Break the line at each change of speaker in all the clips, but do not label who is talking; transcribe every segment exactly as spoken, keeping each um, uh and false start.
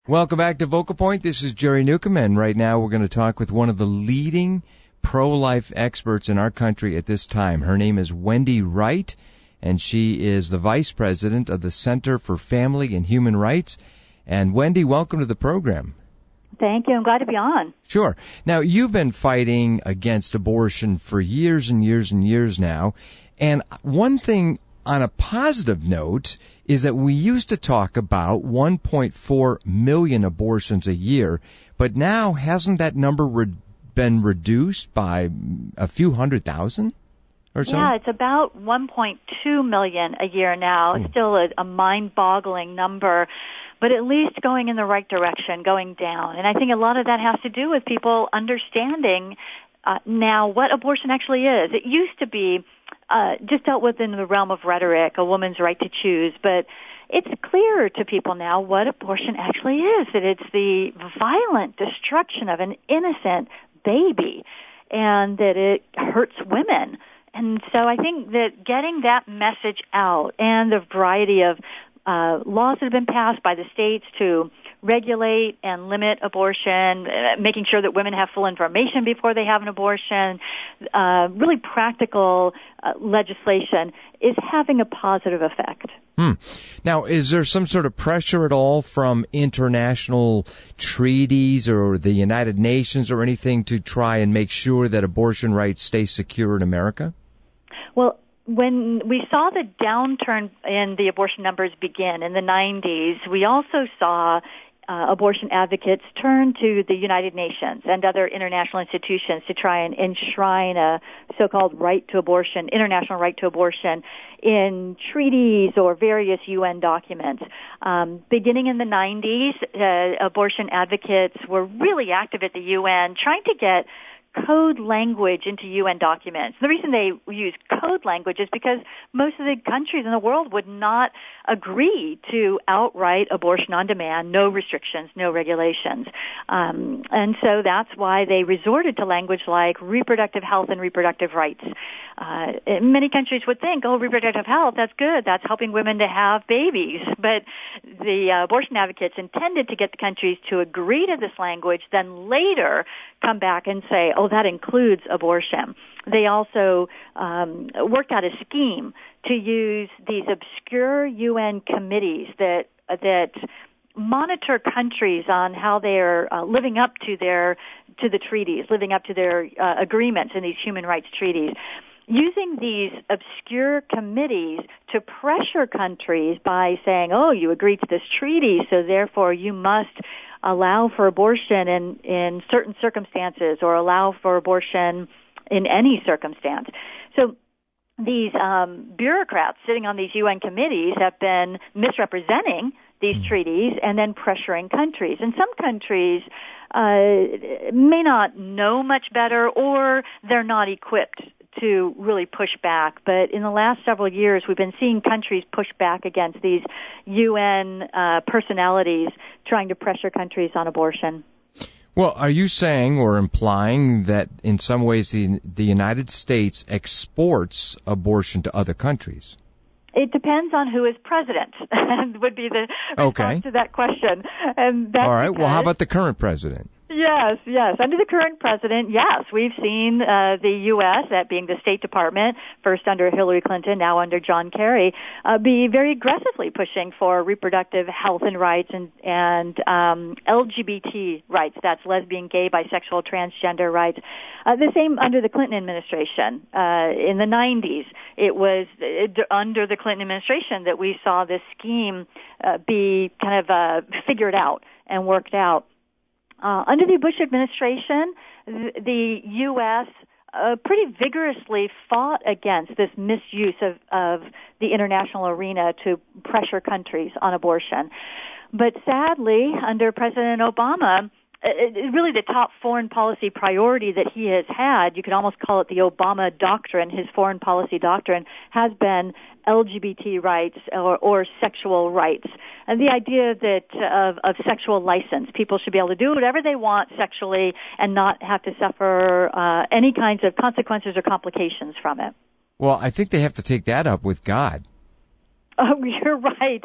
Welcome back to Vocal Point. This is Jerry Newcomb, and right now we're going to talk with one of the leading pro-life experts in our country at this time. Her name is Wendy Wright, and she is the Vice President of the Center for Family and Human Rights. And Wendy, welcome to the program.
Thank you. I'm glad to be on.
Sure. Now, you've been fighting against abortion for years and years and years now. And one thing on a positive note is that we used to talk about one point four million abortions a year, but now hasn't that number re- been reduced by a few hundred thousand or so?
Yeah, it's about one point two million a year now. It's still a, a mind-boggling number, but at least going in the right direction, going down. And I think a lot of that has to do with people understanding uh, now what abortion actually is. It used to be Uh, just dealt with in the realm of rhetoric, a woman's right to choose, but it's clear to people now what abortion actually is, that it's the violent destruction of an innocent baby, and that it hurts women. And so I think that getting that message out and the variety of uh, laws that have been passed by the states to regulate and limit abortion, uh, making sure that women have full information before they have an abortion, uh, really practical uh, legislation is having a positive effect.
Hmm. Now, is there some sort of pressure at all from international treaties or the United Nations or anything to try and make sure that abortion rights stay secure in America?
Well, when we saw the downturn in the abortion numbers begin in the nineties, we also saw Uh, abortion advocates turn to the United Nations and other international institutions to try and enshrine a so-called right to abortion, international right to abortion, in treaties or various U N documents. Um, beginning in the nineties, uh, abortion advocates were really active at the U N trying to get code language into U N documents. The reason they use code language is because most of the countries in the world would not agree to outright abortion on demand, no restrictions, no regulations. Um, and so that's why they resorted to language like reproductive health and reproductive rights. Uh, many countries would think, oh, reproductive health, that's good. That's helping women to have babies. But the uh, abortion advocates intended to get the countries to agree to this language, then later come back and say, oh, that includes abortion. They also um, worked out a scheme to use these obscure U N committees that that monitor countries on how they're uh, living up to their to the treaties, living up to their uh, agreements in these human rights treaties. Using these obscure committees to pressure countries by saying, oh, you agreed to this treaty, so therefore you must allow for abortion in, in certain circumstances or allow for abortion in any circumstance. So these um, bureaucrats sitting on these U N committees have been misrepresenting these treaties and then pressuring countries. And some countries uh, may not know much better, or they're not equipped to really push back. But in the last several years, we've been seeing countries push back against these U N uh, personalities trying to pressure countries on abortion.
Well, are you saying or implying that in some ways the, the United States exports abortion to other countries?
It depends on who is president, would be the response
okay.
to that question. And that's
All right.
because,
well, how about the current president?
Yes, yes. Under the current president, yes, we've seen uh, the U S, that being the State Department, first under Hillary Clinton, now under John Kerry, uh, be very aggressively pushing for reproductive health and rights and, and um, L G B T rights. That's lesbian, gay, bisexual, transgender rights. Uh, the same under the Clinton administration. Uh, in the nineties, it was uh, under the Clinton administration that we saw this scheme uh, be kind of uh, figured out and worked out. Uh, under the Bush administration, the, the U S uh, pretty vigorously fought against this misuse of, of the international arena to pressure countries on abortion. But sadly, under President Obama, it, it, really the top foreign policy priority that he has had, you could almost call it the Obama doctrine, his foreign policy doctrine, has been L G B T rights or, or sexual rights. And the idea that of, of sexual license, people should be able to do whatever they want sexually and not have to suffer uh, any kinds of consequences or complications from it.
Well, I think they have to take that up with God.
Oh, you're right.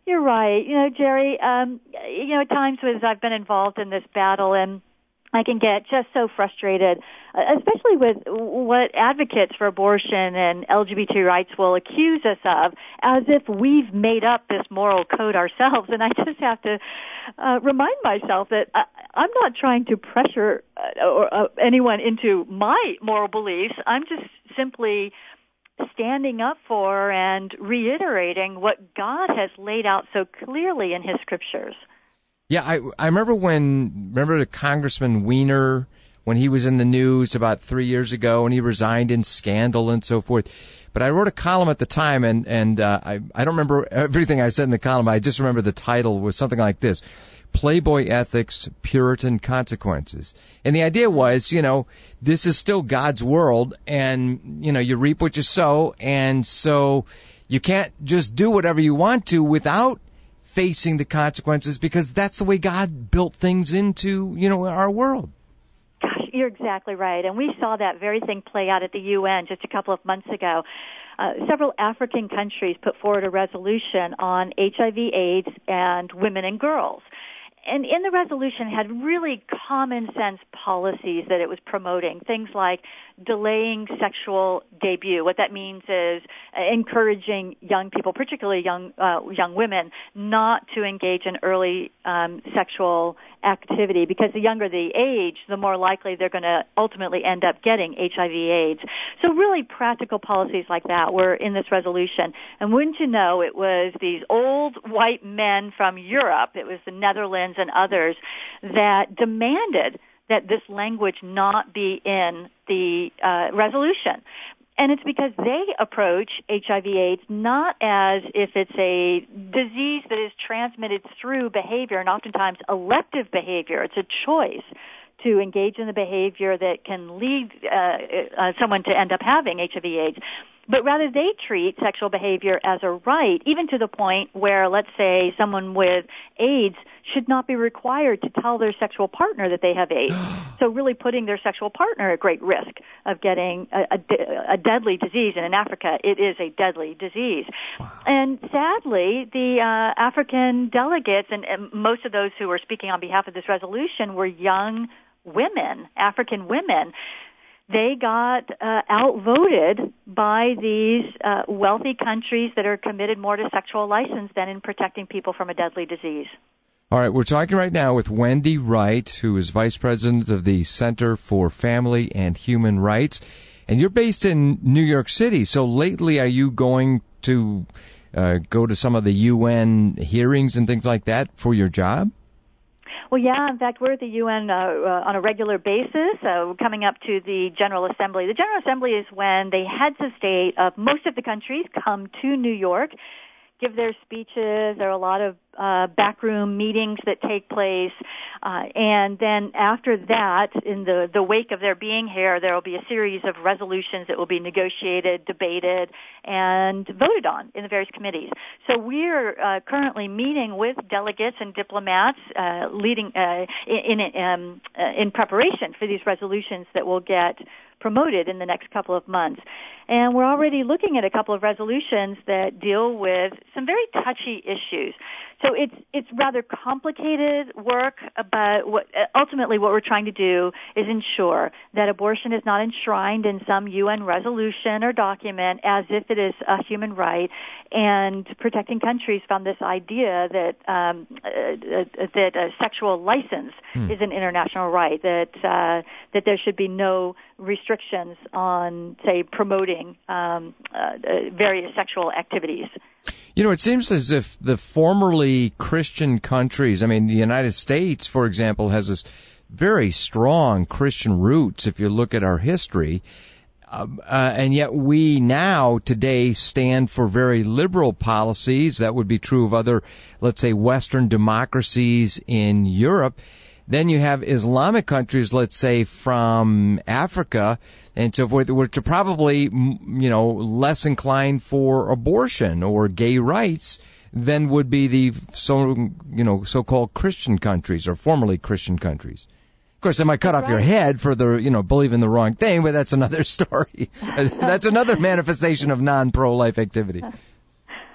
You're right. You know, Jerry, um, you know, at times as I've been involved in this battle, and I can get just so frustrated, especially with what advocates for abortion and L G B T rights will accuse us of, as if we've made up this moral code ourselves. And I just have to uh, remind myself that I, I'm not trying to pressure uh, or, uh, anyone into my moral beliefs. I'm just simply standing up for and reiterating what God has laid out so clearly in His scriptures.
Yeah, I I remember when, remember the Congressman Weiner, when he was in the news about three years ago and he resigned in scandal and so forth. But I wrote a column at the time, and, and uh, I, I don't remember everything I said in the column. I just remember the title was something like this: Playboy Ethics, Puritan Consequences. And the idea was, you know, this is still God's world, and, you know, you reap what you sow, and so you can't just do whatever you want to without facing the consequences, because that's the way God built things into, you know, our world.
Gosh, you're exactly right. And we saw that very thing play out at the U N just a couple of months ago. Uh, several African countries put forward a resolution on H I V AIDS and women and girls. And in the resolution had really common sense policies that it was promoting, things like delaying sexual debut. What that means is encouraging young people, particularly young uh, young women, not to engage in early um, sexual activity, because the younger the age, the more likely they're going to ultimately end up getting H I V AIDS. So really practical policies like that were in this resolution. And wouldn't you know, it was these old white men from Europe, it was the Netherlands and others, that demanded that this language not be in the uh, resolution. And it's because they approach H I V AIDS not as if it's a disease that is transmitted through behavior, and oftentimes elective behavior. It's a choice to engage in the behavior that can lead uh, uh, someone to end up having H I V AIDS. But rather they treat sexual behavior as a right, even to the point where, let's say, someone with AIDS should not be required to tell their sexual partner that they have AIDS. So really putting their sexual partner at great risk of getting a, a, a deadly disease. And in Africa, it is a deadly disease. Wow. And sadly, the uh, African delegates, and, and most of those who were speaking on behalf of this resolution, were young women, African women. They got uh, outvoted by these uh, wealthy countries that are committed more to sexual license than in protecting people from a deadly disease.
All right, we're talking right now with Wendy Wright, who is Vice President of the Center for Family and Human Rights. And you're based in New York City, so lately are you going to uh, go to some of the U N hearings and things like that for your job?
Well, yeah, in fact, we're at the U N uh, uh, on a regular basis, uh, coming up to the General Assembly. The General Assembly is when the heads of state of most of the countries come to New York, give their speeches. There are a lot of uh, backroom meetings that take place. Uh, and then after that, in the, the wake of their being here, there will be a series of resolutions that will be negotiated, debated, and voted on in the various committees. So we're uh, currently meeting with delegates and diplomats uh, leading uh, in, in, um, uh, in preparation for these resolutions that will get promoted in the next couple of months. And we're already looking at a couple of resolutions that deal with some very touchy issues. So it's it's rather complicated work, but what, ultimately what we're trying to do is ensure that abortion is not enshrined in some U N resolution or document as if it is a human right, and protecting countries from this idea that um, uh, that a sexual license hmm. is an international right, that uh, that there should be no restrictions on, say, promoting um, uh, various sexual activities.
You know, it seems as if the formerly Christian countries, I mean, the United States, for example, has this very strong Christian roots if you look at our history. Uh, uh, and yet we now today stand for very liberal policies. That would be true of other, let's say, Western democracies in Europe. Then you have Islamic countries, let's say, from Africa and so forth, which are probably, you know, less inclined for abortion or gay rights than would be the so, you know, so-called Christian countries or formerly Christian countries. Of course, they might cut off your head for the, you know, believing the wrong thing, but that's another story. That's another manifestation of non-pro-life activity.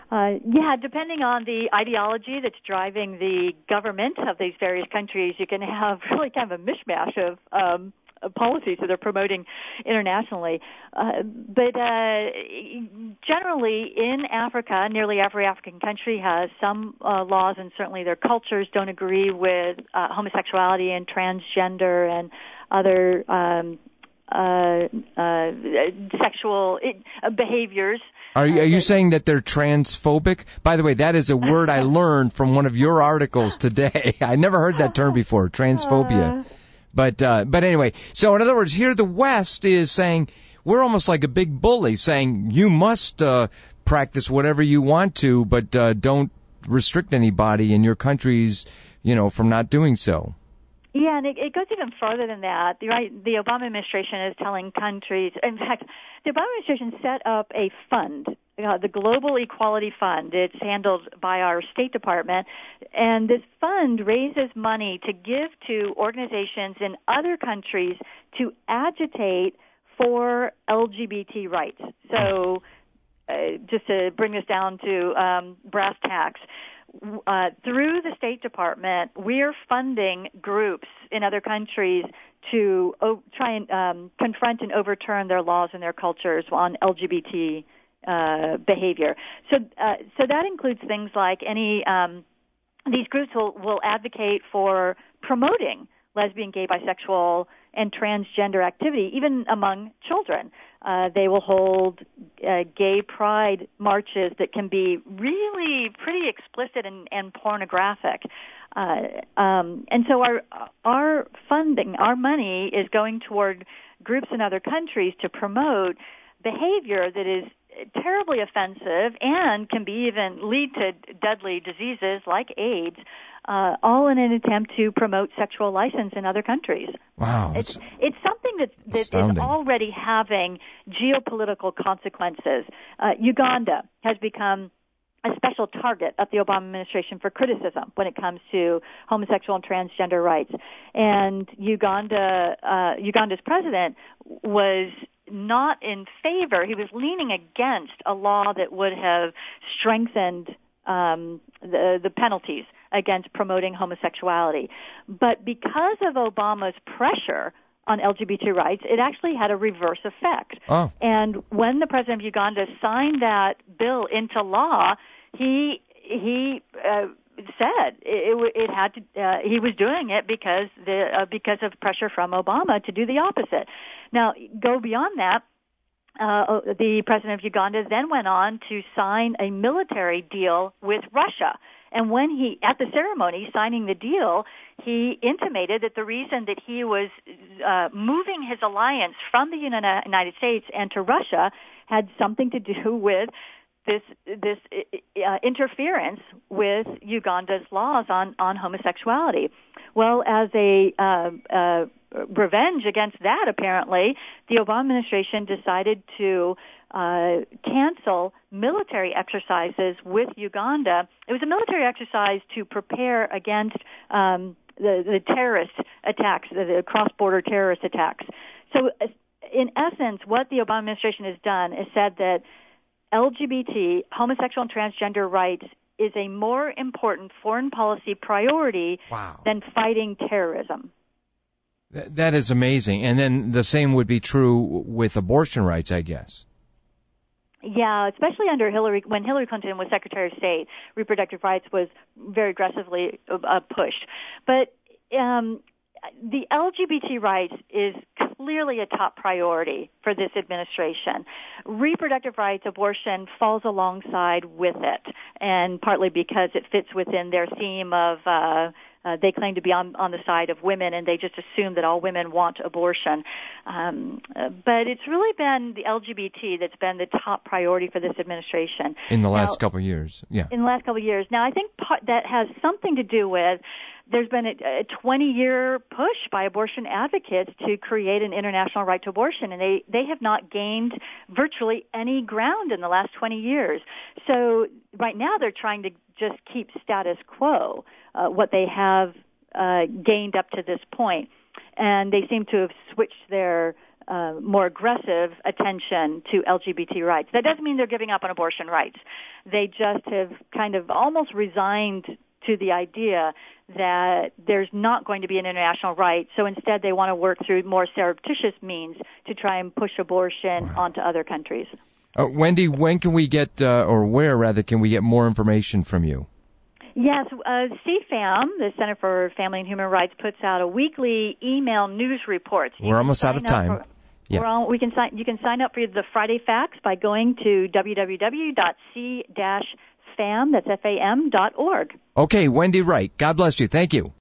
Uh, yeah, depending on the ideology that's driving the government of these various countries, you can have really kind of a mishmash of um, policies that they're promoting internationally. Uh, but uh, generally, in Africa, nearly every African country has some uh, laws, and certainly their cultures don't agree with uh, homosexuality and transgender and other um, uh, uh, sexual uh, behaviors.
Are you, are you saying that they're transphobic? By the way, that is a word I learned from one of your articles today. I never heard that term before, transphobia. But uh, but anyway, so in other words, here the West is saying, we're almost like a big bully, saying you must uh, practice whatever you want to, but uh, don't restrict anybody in your countries, you know, from not doing so.
Yeah, and it, it goes even further than that. The, right, the Obama administration is telling countries, in fact, the Obama administration set up a fund, uh, the Global Equality Fund. It's handled by our State Department, and this fund raises money to give to organizations in other countries to agitate for L G B T rights. So, uh, just to bring this down to um, brass tacks, Uh, through the State Department, we're funding groups in other countries to o- try and um, confront and overturn their laws and their cultures on L G B T uh, behavior. So, uh, so that includes things like any. Um, these groups will, will advocate for promoting lesbian, gay, bisexual, and transgender activity, even among children. Uh, they will hold uh, gay pride marches that can be really pretty explicit and, and pornographic. Uh, um, and so our our funding, our money is going toward groups in other countries to promote behavior that is terribly offensive and can be even lead to deadly diseases like AIDS, uh, all in an attempt to promote sexual license in other countries.
Wow.
It's, it's something that, that is already having geopolitical consequences. Uh, Uganda has become a special target of the Obama administration for criticism when it comes to homosexual and transgender rights. And Uganda, uh, Uganda's president was not in favor. He was leaning against a law that would have strengthened um, the, the penalties against promoting homosexuality. But because of Obama's pressure on L G B T rights, it actually had a reverse effect.
Oh.
And when the president of Uganda signed that bill into law, he he uh, said it, it had to. Uh, he was doing it because the uh, because of pressure from Obama to do the opposite. Now, go beyond that. Uh, the president of Uganda then went on to sign a military deal with Russia. And when he, at the ceremony signing the deal, he intimated that the reason that he was uh, moving his alliance from the United States and to Russia had something to do with this this uh, interference with Uganda's laws on, on homosexuality. Well, as a uh, uh, revenge against that, apparently, the Obama administration decided to uh, cancel military exercises with Uganda. It was a military exercise to prepare against um, the, the terrorist attacks, the, the cross-border terrorist attacks. So, in essence, what the Obama administration has done is said that L G B T, homosexual and transgender rights, is a more important foreign policy priority
wow.
than fighting terrorism.
Th- that is amazing. And then the same would be true with abortion rights, I guess.
Yeah, especially under Hillary, when Hillary Clinton was Secretary of State, reproductive rights was very aggressively uh, pushed. But um, the L G B T rights is clearly a top priority for this administration. Reproductive rights, abortion falls alongside with it, and partly because it fits within their theme of uh, uh, they claim to be on, on the side of women, and they just assume that all women want abortion. Um, uh, but it's really been the L G B T that's been the top priority for this administration.
In the last
now,
couple of years, yeah.
In the last couple of years. Now, I think part, that has something to do with there's been a twenty-year push by abortion advocates to create an international right to abortion, and they, they have not gained virtually any ground in the last twenty years. So right now they're trying to just keep status quo, uh, what they have uh, gained up to this point. And they seem to have switched their uh, more aggressive attention to L G B T rights. That doesn't mean they're giving up on abortion rights. They just have kind of almost resigned to the idea that there's not going to be an international right, so instead they want to work through more surreptitious means to try and push abortion onto other countries.
Uh, Wendy, when can we get, uh, or where rather, can we get more information from you?
Yes, uh, C FAM, the Center for Family and Human Rights, puts out a weekly email news report. So
we're almost out of time.
For,
yeah.
we're all, we can sign, you can sign up for the Friday Facts by going to w w w dot c dash fam, that's F A M, dot org.
Okay, Wendy Wright, God bless you. Thank you.